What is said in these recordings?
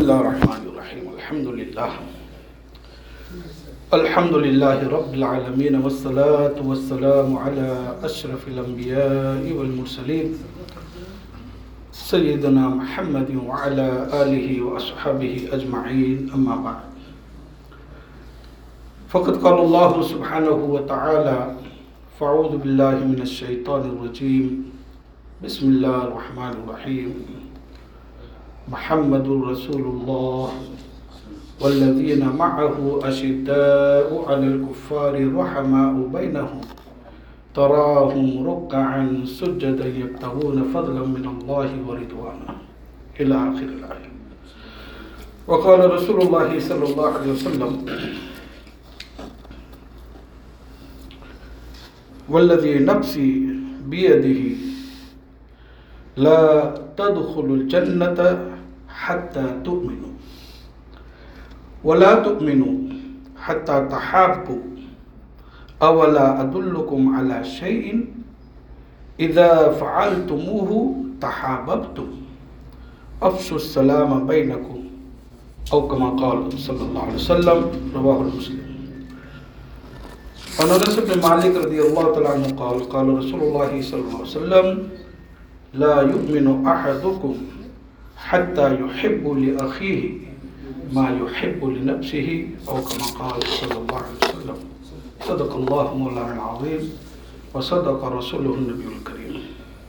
الله الرحمن الرحيم الحمد لله رب العالمين والصلاة والسلام على أشرف الأنبياء والمرسلين سيدنا محمد وعلى آله وأصحابه أجمعين أما بعد فقد قال الله سبحانه وتعالى فأعوذ بالله من الشيطان الرجيم بسم الله الرحمن الرحيم محمد رسول الله والذين معه أشداء على الكفار رحماء بينهم تراهم ركعا سجدا يبتغون فضلا من الله ورضوانا إلى آخر الآية. وقال رسول الله صلى الله عليه وسلم والذي نفسي بيده لا تدخلوا الجنة حتى تؤمنوا ولا تؤمنوا حتى تحابوا أولا أدلكم على شيء إذا فعلتموه تحاببتم أفشوا السلام بينكم أو كما قال صلى الله عليه وسلم رواه مسلم. عن أنس بن مالك رضي الله تعالى عنه قال قال رسول الله صلى الله عليه وسلم لا يؤمن أحدكم حتى يحب لأخيه ما يحب لنفسه أو كما قال صلى الله عليه وسلم. صدق الله مولانا العظيم وصدق رسوله النبي الكريم.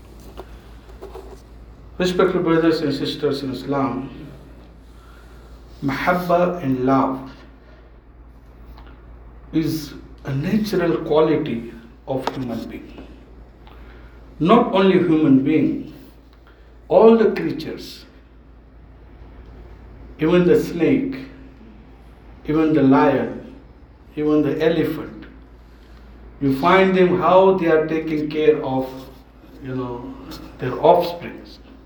Respected brothers and sisters in Islam, mahabba and love is a natural quality of human being. Not only human being, all the creatures, even the snake, even the lion, even the elephant, you find them how they are taking care of, their offspring.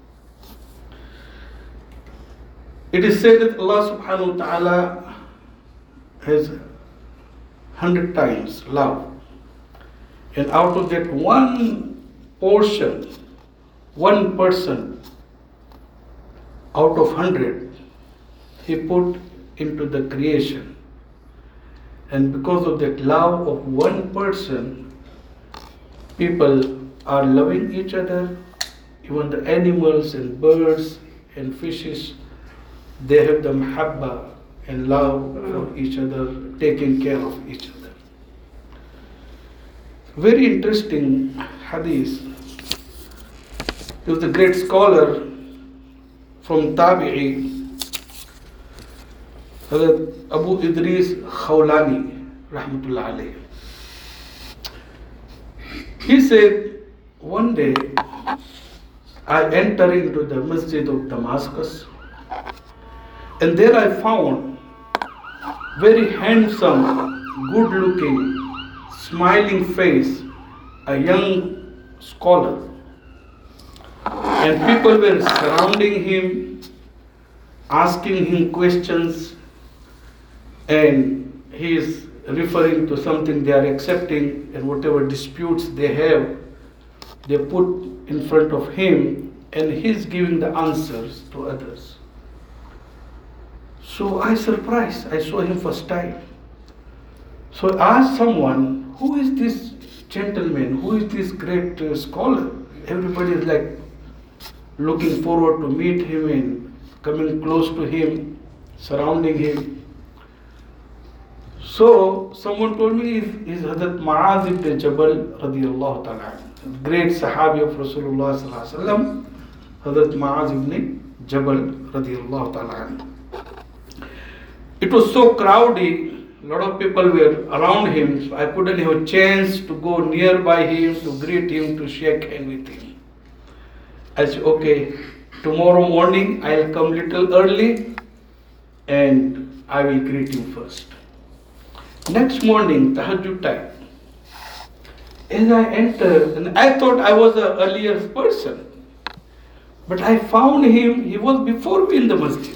It is said that Allah subhanahu wa ta'ala has 100 times love. And out of that one portion, 1% out of 100, He put into the creation. And because of that love of one person, people are loving each other. Even the animals and birds and fishes, they have the mahabba and love for each other, taking care of each other. Very interesting hadith. He was a great scholar from Tabi'i, Hazrat Abu Idris Khawlani, rahmatullah alayhi. He said, one day I entered into the masjid of Damascus, and there I found very handsome, good-looking, smiling face, a young scholar. And people were surrounding him, asking him questions, and he is referring to something they are accepting, and whatever disputes they have, they put in front of him, and he is giving the answers to others. So I surprised. I saw him first time. So I asked someone, who is this gentleman? Who is this great scholar? Everybody is like looking forward to meet him and coming close to him, surrounding him. So someone told me is Hazrat Mu'adh ibn Jabal radiyallahu ta'ala, great Sahabi of Rasulullah sallallahu alaihi wasallam, Hazrat Mu'adh ibn Jabal radiyallahu ta'ala. It was so crowded, a lot of people were around him, so I couldn't have a chance to go nearby him, to greet him, to shake hands with him. I said, okay, tomorrow morning I'll come little early and I will greet him first. Next morning, tahajjud time, as I entered, and I thought I was the earliest person, but I found him, he was before me in the masjid.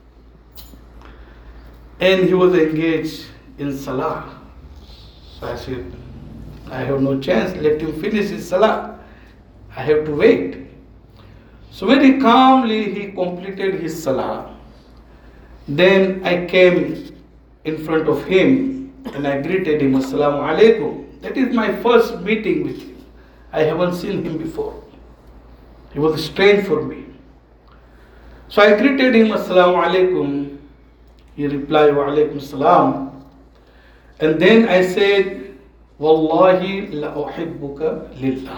And he was engaged in salah. So I said, I have no chance, let him finish his salah. I have to wait. So very calmly he completed his salah. Then I came in front of him and I greeted him, Assalamu alaikum. That is my first meeting with him. I haven't seen him before. He was strange for me. So I greeted him, Assalamu alaikum. He replied, Wa alaikum salam. And then I said, Wallahi la uhibbuka lillah.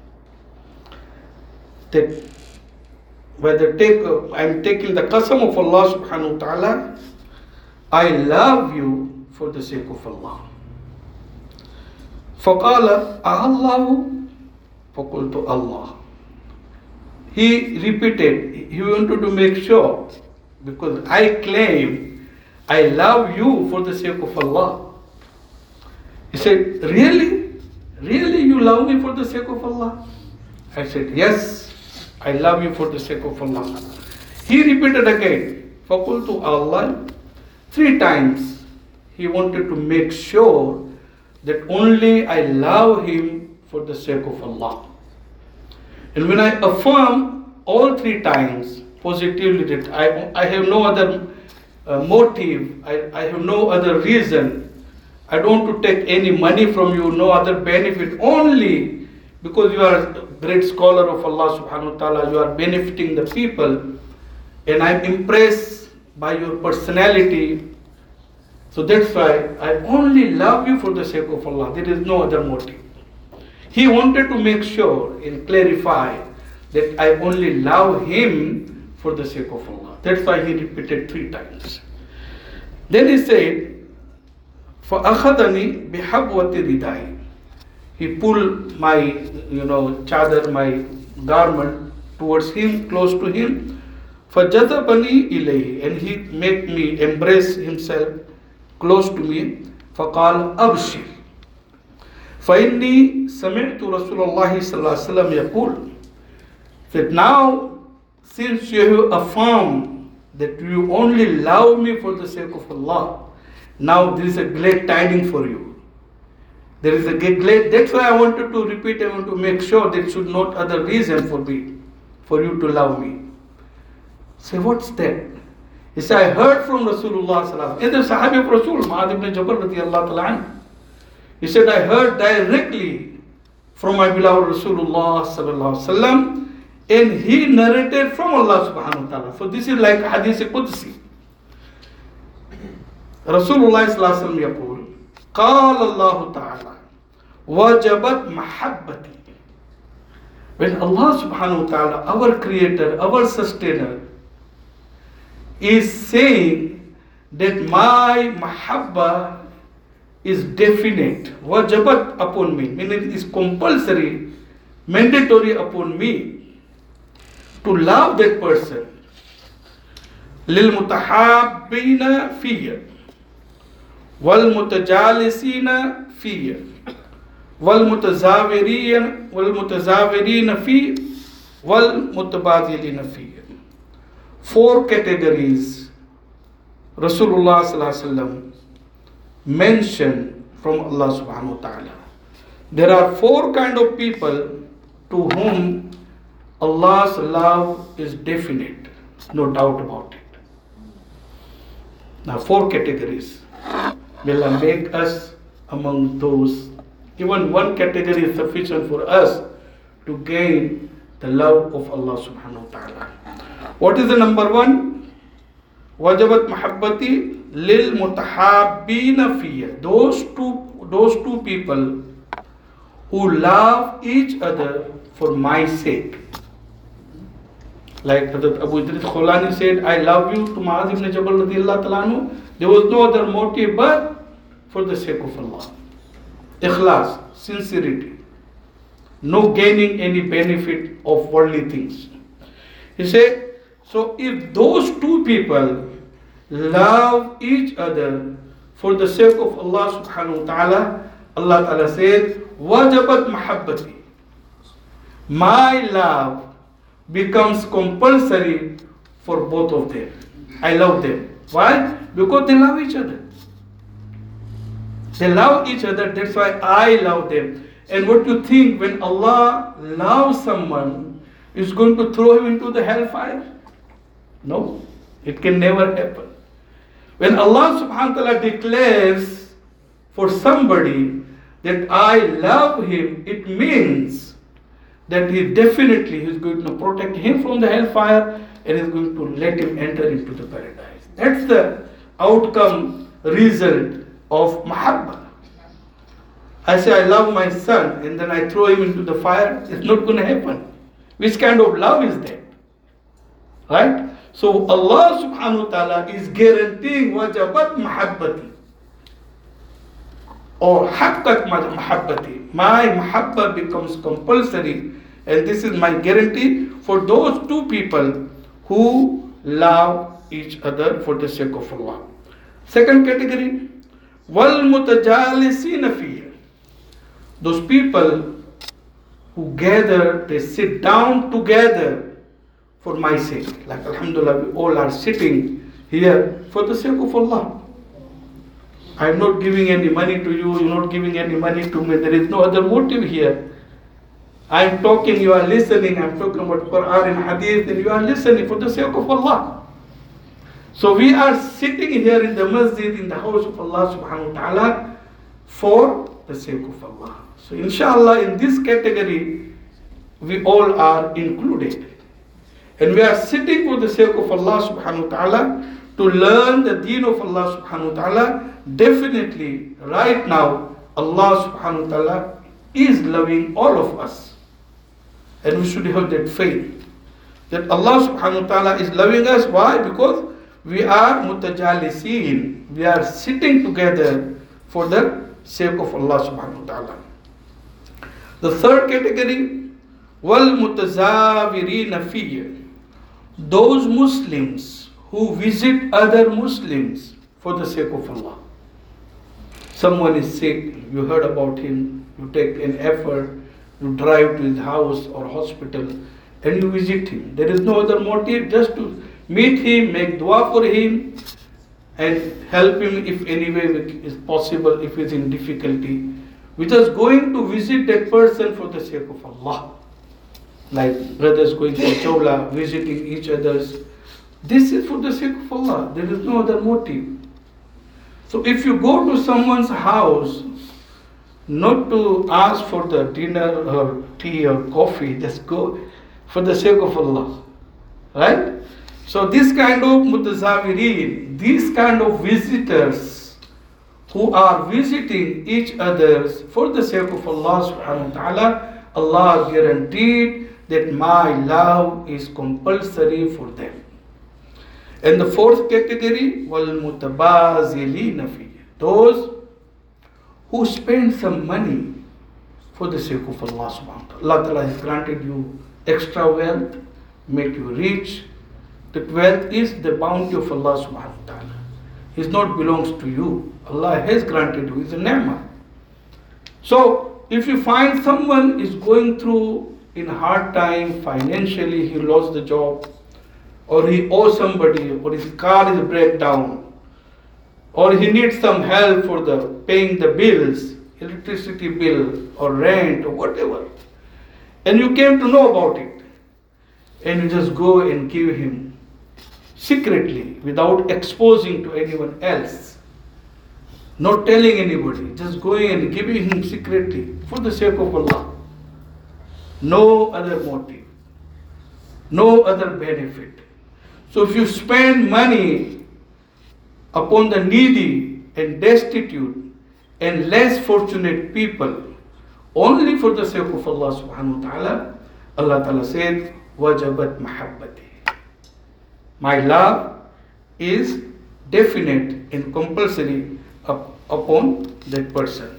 That I'm taking the qasam of Allah subhanahu wa ta'ala, I love you for the sake of Allah. فَقَالَ أَهَلَّهُ فَقُلْتُ Allah. He repeated, he wanted to make sure, because I claim I love you for the sake of Allah. He said, really? Really you love me for the sake of Allah? I said, yes, I love you for the sake of Allah. He repeated again, فَقُلْتُ Allah. 3 times he wanted to make sure that only I love him for the sake of Allah. And when I affirm all 3 times positively that I have no other motive, I have no other reason, I don't want to take any money from you, no other benefit, only because you are a great scholar of Allah subhanahu wa ta'ala, you are benefiting the people, and I'm impressed by your personality. So that's why I only love you for the sake of Allah. There is no other motive. He wanted to make sure and clarify that I only love him for the sake of Allah. That's why he repeated 3 times. Then he said, فَأَخَذَنِي بِحَبْوَةِ رِدَائِ. He pulled my, chadar, my garment towards him, close to him. فَجَذَبَنِي إِلَيْهِ. And he made me embrace himself close to me. فَقَالَ أَبْشِرْ. فَإِنِّي سَمِعْتُ رَسُولَ اللَّهِ صَلَّى اللَّهُ عَلَيْهِ وَسَلَّمَ يَقُولُ. That now, since you have affirmed that you only love me for the sake of Allah, now there is a glad tidings for you. There is a glad, that's why I wanted to repeat, I want to make sure that should not other reason for me, for you to love me. Say, what's that? He said, I heard from Rasulullah sallallahu alaihi wasallam. And the Sahabi of Rasul, Mu'adh ibn Jabal radiyallahu ta'ala anhu. He said, I heard directly from my beloved Rasulullah sallallahu alaihi wasallam, and he narrated from Allah subhanahu wa ta'ala. So this is like Hadith Qudsi. Rasulullah sallallahu alaihi wasallam yaqul, قال الله تعالى وجبت محبتي. When Allah subhanahu wa ta'ala, our creator, our sustainer, is saying that my mahabba is definite, wajabat upon me, meaning it is compulsory, mandatory upon me to love that person. لِلْمُتَحَابِّينَ فِيَّ وَالْمُتَجَالِسِينَ فِيَّ وَالْمُتَزَاوِرِينَ فِيَّ وَالْمُتَبَادِلِينَ فِيَّ. 4 categories Rasulullah sallallahu alaihi wasallam mentioned from Allah subhanahu wa ta'ala. There are 4 kind of people to whom Allah's love is definite, no doubt about it. Now 4 categories. May Allah make us among those. Even 1 category is sufficient for us to gain the love of Allah subhanahu wa ta'ala. What is the number 1? Wajabat mahabbati lil mutahabbina fiyya. Those two people who love each other for my sake. Like Hazrat Abu Idris Khawlani said, I love you to Mu'adh ibn Jabal radiyallahu ta'ala anhu. There was no other motive but for the sake of Allah. Ikhlas, sincerity. No gaining any benefit of worldly things. He said, so if those 2 people love each other for the sake of Allah subhanahu wa ta'ala, Allah ta'ala said, wajabat mahabbati. My love becomes compulsory for both of them. I love them. Why? Because they love each other. They love each other, that's why I love them. And what do you think, when Allah loves someone, is going to throw him into the hellfire? No, it can never happen. When Allah subhanahu wa ta'ala declares for somebody that I love him, it means that he definitely is going to protect him from the hellfire and is going to let him enter into the paradise. That's the outcome, result of mahabbah. I say I love my son and then I throw him into the fire, it's not going to happen. Which kind of love is that? Right? So Allah subhanahu wa ta'ala is guaranteeing wajabat mahabbati or haqqat mahabbati. My mahabbah becomes compulsory, and this is my guarantee for those two people who love each other for the sake of Allah. Second category, wal mutajalisina fihi. Those people who gather, they sit down together for my sake. Like alhamdulillah, we all are sitting here for the sake of Allah. I am not giving any money to you, you are not giving any money to me. There is no other motive here. I am talking, you are listening. I am talking about Quran and Hadith, and you are listening for the sake of Allah. So we are sitting here in the masjid, in the house of Allah subhanahu wa ta'ala for the sake of Allah. So inshallah, in this category, we all are included. And we are sitting for the sake of Allah subhanahu wa ta'ala to learn the deen of Allah subhanahu wa ta'ala. Definitely, right now, Allah subhanahu wa ta'ala is loving all of us. And we should have that faith that Allah subhanahu wa ta'ala is loving us. Why? Because we are mutajalisin. We are sitting together for the sake of Allah subhanahu wa ta'ala. The third category, wal mutazawirina fihi. Those Muslims who visit other Muslims for the sake of Allah. Someone is sick, you heard about him, you take an effort, you drive to his house or hospital and you visit him. There is no other motive, just to meet him, make dua for him and help him if any way is possible, if he is in difficulty. We just going to visit that person for the sake of Allah. Like brothers going to Chawla, visiting each other's. This is for the sake of Allah. There is no other motive. So if you go to someone's house, not to ask for the dinner or tea or coffee, just go for the sake of Allah. Right? So this kind of mutazawirin, these kind of visitors who are visiting each other for the sake of Allah subhanahu wa ta'ala, Allah guaranteed that my love is compulsory for them. And the fourth category, wal mutabazilina fi. Those who spend some money for the sake of Allah subhanahu wa ta'ala. Allah ta'ala has granted you extra wealth, make you rich. That wealth is the bounty of Allah subhanahu wa ta'ala. It not belongs to you. Allah has granted you. It's a ni'mah. So if you find someone is going through in hard time financially, he lost the job, or he owes somebody, or his car is breakdown, or he needs some help for the paying the bills, electricity bill or rent or whatever, and you came to know about it, and you just go and give him secretly without exposing to anyone else, not telling anybody, just going and giving him secretly for the sake of Allah. No other motive, no other benefit. So if you spend money upon the needy and destitute and less fortunate people only for the sake of Allah subhanahu wa ta'ala, Allah ta'ala said, wajabat mahabbati. My love is definite and compulsory upon that person.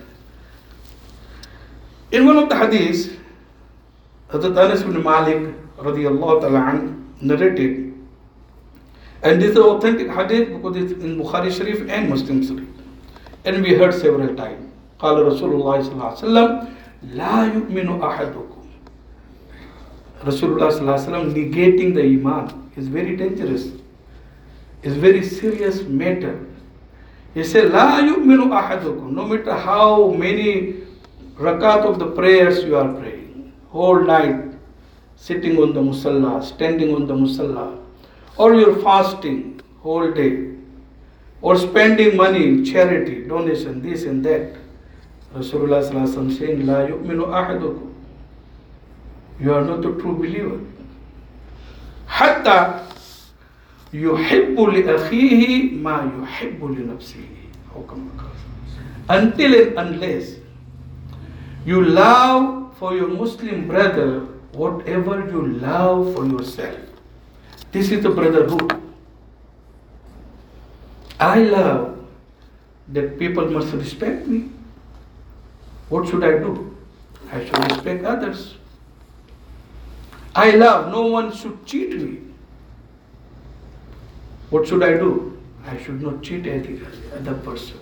In one of the hadiths, Hazrat Anas ibn Malik radiyallahu ta'ala an narrated, and this is an authentic hadith because it's in Bukhari Sharif and Muslim Sharif, and we heard several times. قال رسول الله صلى الله عليه وسلم لا يؤمن أحدكم. Rasulullah sallallahu alaihi wasallam negating the iman is very dangerous. It's very serious matter. He said, لا يؤمن أحدكم. No matter how many rakat of the prayers you are praying, whole night sitting on the musalla, standing on the musalla, or you're fasting whole day, or spending money in charity, donation, this and that. Rasulullah sallallahu alaihi wasallam saying, La yu'minu ahadukum. You are not a true believer. Hatta yuhibbu li akhihi ma yuhibbu li nafsihi. Until and unless you love for your Muslim brother whatever you love for yourself. This is the brotherhood. I love that people must respect me. What should I do? I should respect others. I love no one should cheat me. What should I do? I should not cheat any other person.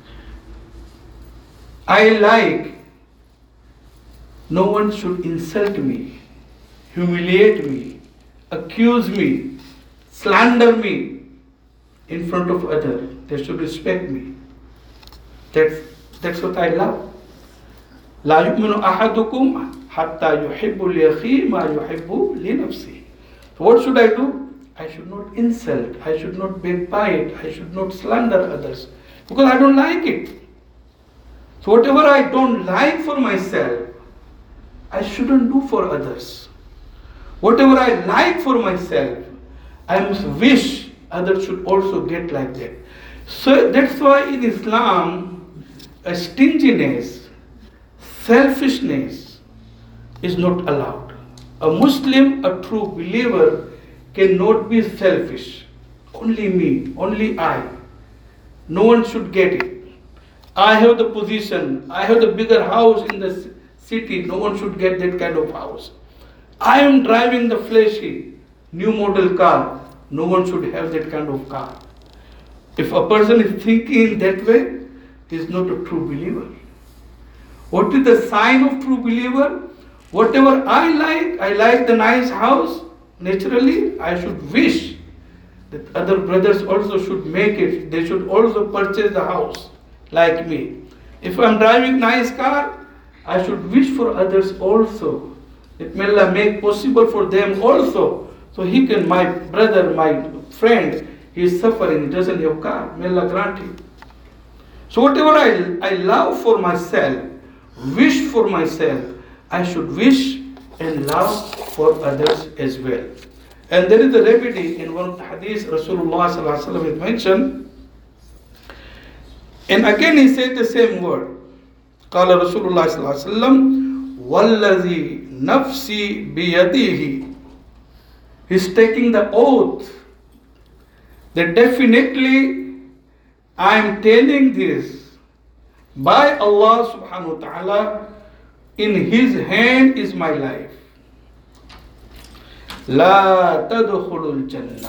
I like no one should insult me, humiliate me, accuse me, slander me in front of others. They should respect me. That's what I love. لا يؤمن أحدكم حتى يحب لأخيه ما يحب لنفسه. So what should I do? I should not insult, I should not backbite, I should not slander others because I don't like it. So whatever I don't like for myself, I shouldn't do for others. Whatever I like for myself, I must wish others should also get like that. So that's why in Islam, a stinginess, selfishness is not allowed. A Muslim, a true believer, cannot be selfish. Only me, only I. No one should get it. I have the position, I have the bigger house in the city, no one should get that kind of house. I am driving the flashy, new model car, no one should have that kind of car. If a person is thinking that way, he is not a true believer. What is the sign of true believer? Whatever I like the nice house, naturally I should wish that other brothers also should make it. They should also purchase the house like me. If I am driving nice car, I should wish for others also. That may Allah make possible for them also. So he can, my brother, my friend, he is suffering, he doesn't have car. May Allah grant him. So whatever I love for myself, wish for myself, I should wish and love for others as well. And there is a remedy in one hadith Rasulullah sallallahu alaihi wasallam mentioned. And again he said the same word. قال رسول الله صلى الله عليه وسلم والذي نفسي بيده. He's taking the oath that definitely I am telling this by Allah subhanahu wa ta'ala, in His hand is my life. لا تدخلوا الجنة.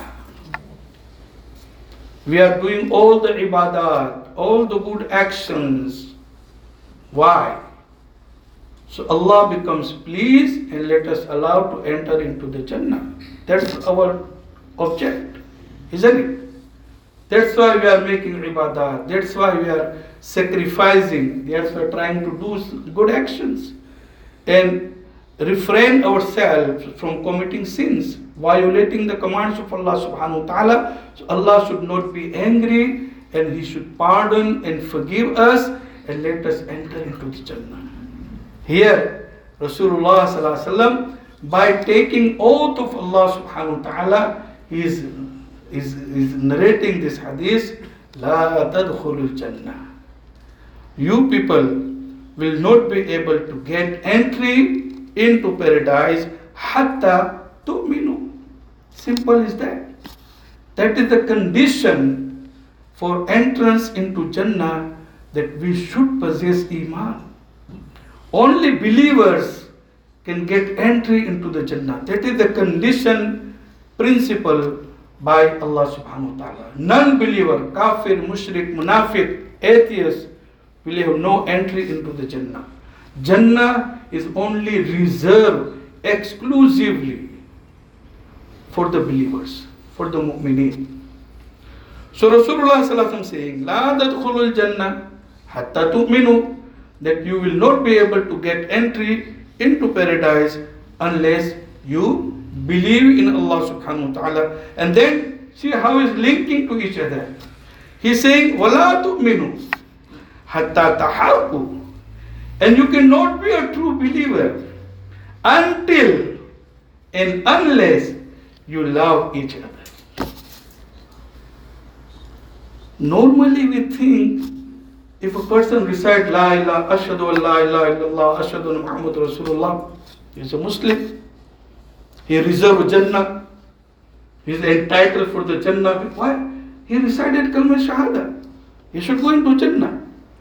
We are doing all the ibadat, all the good actions. Why? So Allah becomes pleased and let us allow to enter into the Jannah. That's our object, isn't it? That's why we are making ibadat. That's why we are sacrificing. That's why we are trying to do good actions and refrain ourselves from committing sins, violating the commands of Allah subhanahu wa ta'ala. So Allah should not be angry and He should pardon and forgive us and let us enter into the Jannah. Here, Rasulullah sallallahu alaihi wasallam, by taking oath of Allah subhanahu wa ta'ala, he is narrating this hadith, La tadkhulul Jannah. You people will not be able to get entry into paradise hatta tu'minu. Simple is that. That is the condition for entrance into Jannah, that we should possess Iman. Only believers can get entry into the Jannah. That is the condition, principle by Allah subhanahu wa ta'ala. Non-believer, kafir, mushrik, munafiq, atheist will have no entry into the Jannah. Jannah is only reserved exclusively for the believers, for the mu'mineen. So Rasulullah sallallahu alaihi wasallam saying, La tadkhulul Jannah hatta tu'minu, that you will not be able to get entry into paradise unless you believe in Allah subhanahu wa ta'ala. And then see how is linking to each other. He's saying, وَلَا تُؤْمِنُوا حَتَّى تَحَابُّوا. And you cannot be a true believer until and unless you love each other. Normally we think if a person recites La ilaha, Ashhadu an la ilaha illallah, Ashhadu anna Muhammad Rasulullah, he is a Muslim. He reserved Jannah. He is entitled for the Jannah. Why? He recited Kalma Shahada. He should go into Jannah.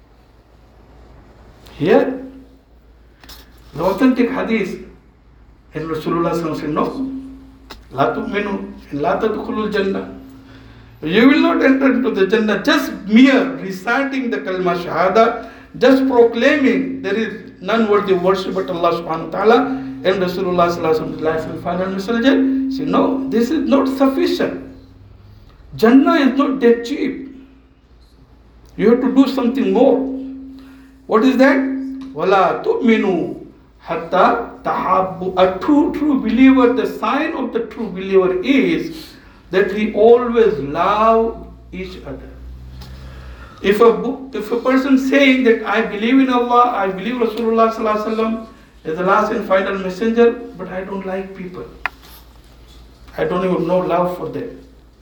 Here, the authentic hadith, and Rasulullah said, no, La tu'minu, and La tadkhulul Jannah. You will not enter into the Jannah. Just mere reciting the Kalma Shahada, just proclaiming there is none worthy of worship but Allah subhanahu wa ta'ala, and Rasulullah sallallahu life and final messenger. Say, no, this is not sufficient. Jannah is not that cheap. You have to do something more. What is that? وَلَا تُؤْمِنُوا حَتَّى تَحَابُّوا. A true believer, the sign of the true believer is that we always love each other. If a person saying that I believe in Allah, I believe Rasulullah sallallahu alaihi wasallam is the last and final messenger, but I don't like people. I don't even know love for them.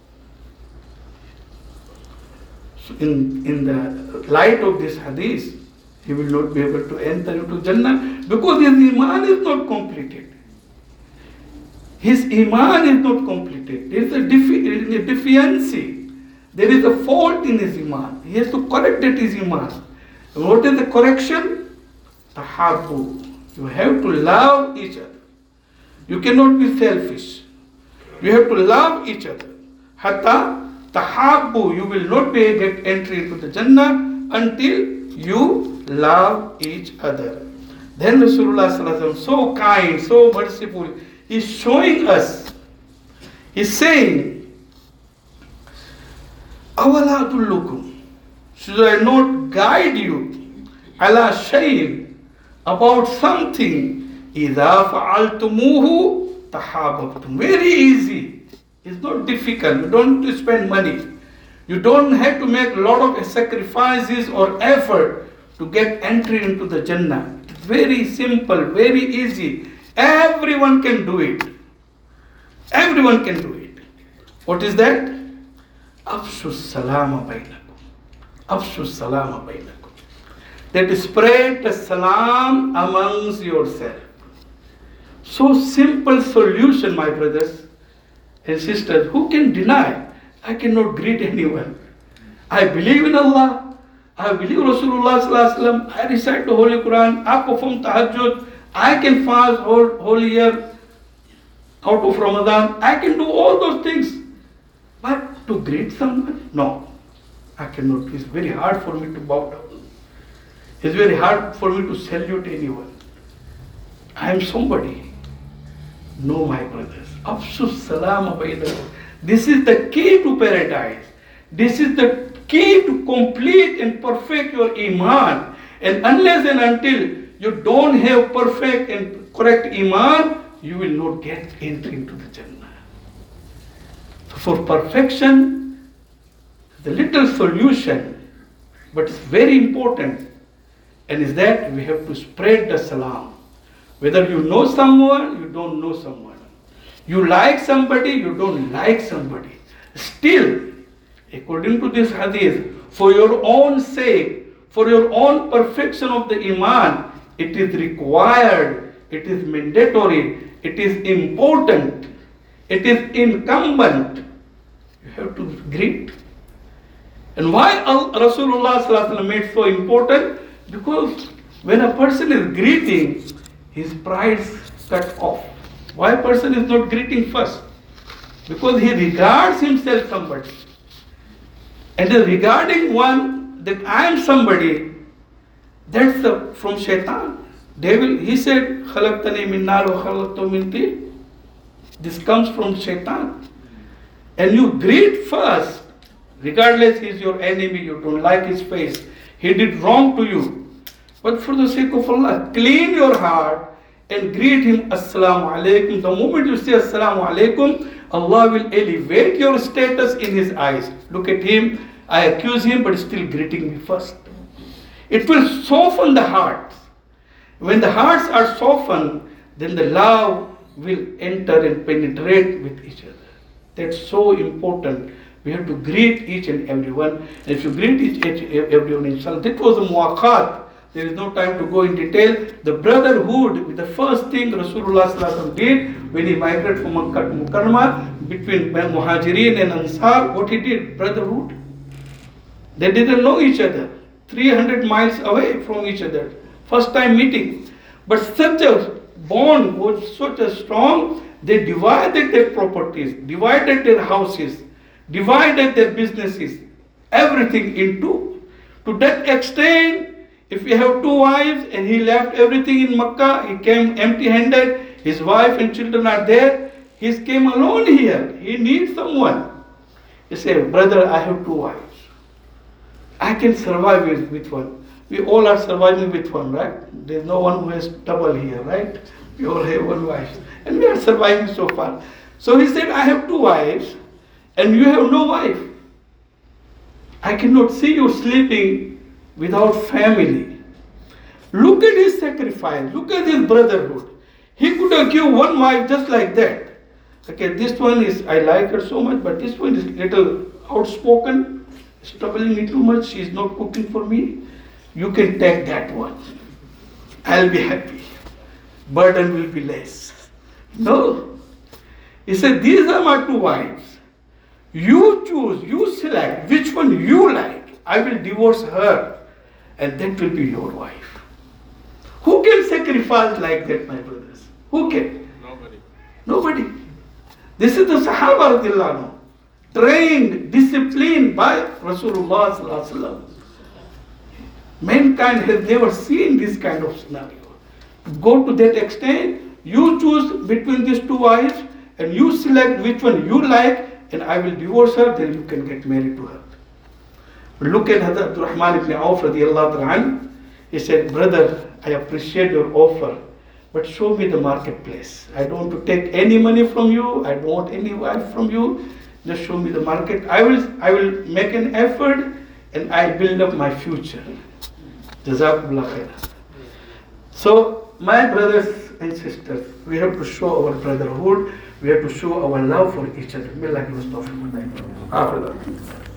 So in the light of this hadith, he will not be able to enter into Jannah because his iman is not completed. His iman is not completed. There is a deficiency. There is a fault in his iman. He has to correct that his iman. And what is the correction? Tahabbu. You have to love each other. You cannot be selfish. You have to love each other. Hatta tahabbu. You will not be get entry into the Jannah until you love each other. Then Rasulullah sallallahu alaihi wasallam, so kind, so merciful, is showing us. He's saying, Awala adullukum. Should I not guide you? Ala shay'in, about something. Idha fa'altumuhu tahabbtum. Very easy. It's not difficult. You don't have to spend money. You don't have to make a lot of sacrifices or effort to get entry into the Jannah. It's very simple, very easy. Everyone can do it. Everyone can do it. What is that? Afshu salama bainakum. Afshu salama bainakum. That is, spread the salam amongst yourself. So simple solution, my brothers and sisters. Who can deny? I cannot greet anyone. I believe in Allah. I believe Rasulullah sallallahu alaihi wasallam. I recite the Holy Quran. I perform tahajjud. I can fast whole year out of Ramadan. I can do all those things. But to greet someone? No. I cannot. It's very hard for me to bow down. It's very hard for me to salute anyone. I am somebody. No, my brothers. Afshu salam bainakum. This is the key to paradise. This is the key to complete and perfect your iman. And unless and until you don't have perfect and correct iman, you will not get entry into the Jannah. So for perfection, the little solution, but it's very important, and is that we have to spread the salam. Whether you know someone, you don't know someone. You like somebody, you don't like somebody. Still, according to this hadith, for your own sake, for your own perfection of the iman, it is required, it is mandatory, it is important, it is incumbent. You have to greet. And why Rasulullah sallallahu alaihi wasallam made so important? Because when a person is greeting, his pride is cut off. Why a person is not greeting first? Because he regards himself somebody. And regarding one that I am somebody, that's from shaitan. Devil, he said, Khalaqtani min nar wa khalaqtahu min tin. This comes from shaitan. And you greet first, regardless he is your enemy, you don't like his face, he did wrong to you. But for the sake of Allah, clean your heart and greet him, Assalamu alaikum. The moment you say Assalamu alaikum, Allah will elevate your status in his eyes. Look at him, I accuse him, but still greeting me first. It will soften the hearts. When the hearts are softened, then the love will enter and penetrate with each other. That's so important. We have to greet each and everyone. And if you greet each everyone, inshallah, that was a muwaqat. There is no time to go in detail. The brotherhood, the first thing Rasulullah sallallahu alaihi wasallam did when he migrated from Makkah to Mukarramah, between Muhajirin and Ansar, what he did? Brotherhood. They didn't know each other. 300 miles away from each other. First time meeting. But such a bond was such a strong, they divided their properties, divided their houses, divided their businesses, everything in two. To that extent, if you have two wives and he left everything in Makkah, he came empty-handed, his wife and children are there, he came alone here, he needs someone. He said, brother, I have two wives. I can survive with one. We all are surviving with one, right? There's no one who has double here, right? We all have one wife. And we are surviving so far. So he said, I have two wives and you have no wife. I cannot see you sleeping without family. Look at his sacrifice. Look at his brotherhood. He could have given one wife just like that. Okay, this one is, I like her so much, but this one is little outspoken. It's troubling me too much. She's not cooking for me. You can take that one. I'll be happy. Burden will be less. No. He said, these are my two wives. You choose, you select which one you like. I will divorce her and that will be your wife. Who can sacrifice like that, my brothers? Who can? Nobody. This is the Sahaba radiallahu anhu, trained, disciplined by Rasulullah sallallahu alaihi wasallam. Mankind has never seen this kind of scenario. Go to that extent, you choose between these two wives and you select which one you like and I will divorce her, then you can get married to her. But look at Hazrat Abdul Rahman ibn Auf radiallahu anhu. He said, brother, I appreciate your offer, but show me the marketplace. I don't want to take any money from you. I don't want any wife from you. Just show me the market. I will make an effort and I build up my future. Jazakumullah khair. So, my brothers and sisters, we have to show our brotherhood. We have to show our love for each other. May Allah give us tawfiq.